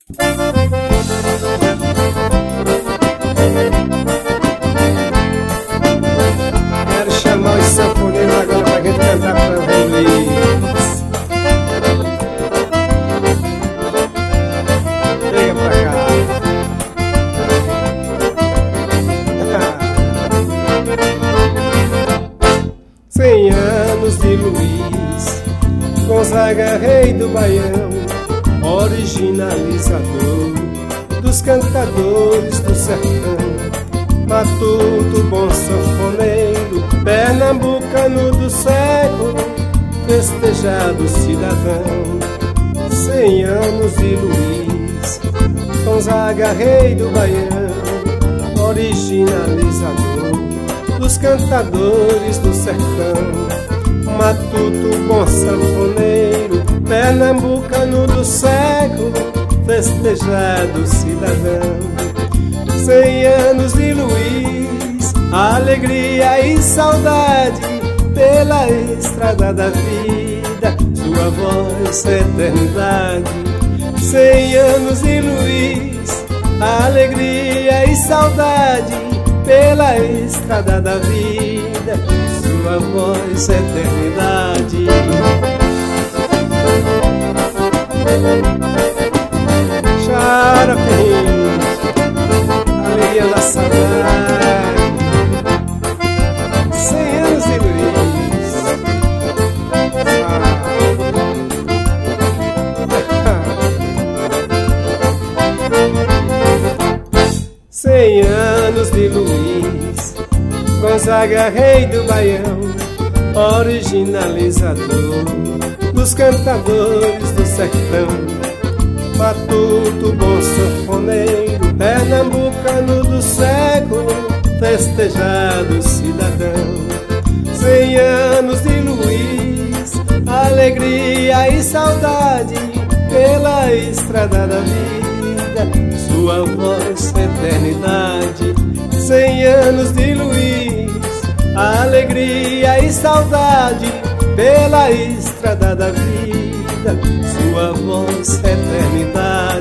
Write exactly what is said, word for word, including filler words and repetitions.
Quero chamar os sanfoneiros agora pra gente cantar pra eles. Chega pra cá. Cem anos de Luiz Gonzaga, rei do Baião, originalizador dos cantadores do sertão. Matuto, bom sanfoneiro, pernambucano do século, festejado cidadão. Cem anos de Luiz Gonzaga, rei do Baião, originalizador dos cantadores do sertão. Matuto, bom sanfoneiro, pernambucano do século, festejado cidadão. Cem anos de Luiz, alegria e saudade pela estrada da vida, sua voz é eternidade. Cem anos de Luiz, alegria e saudade pela estrada da vida, sua voz é eternidade. Xaropim, alegria da saudade. Cem anos de Luiz. Cem anos de Luiz Gonzaga, rei do Baião, originalizador dos cantadores do sertão. Matuto, bom sanfoneiro, pernambucano do século, festejado cidadão. Cem anos de Luiz, alegria e saudade pela estrada da vida, sua voz é eternidade. Cem anos de Luiz, alegria e saudade pela estrada da vida, sua voz é eternidade.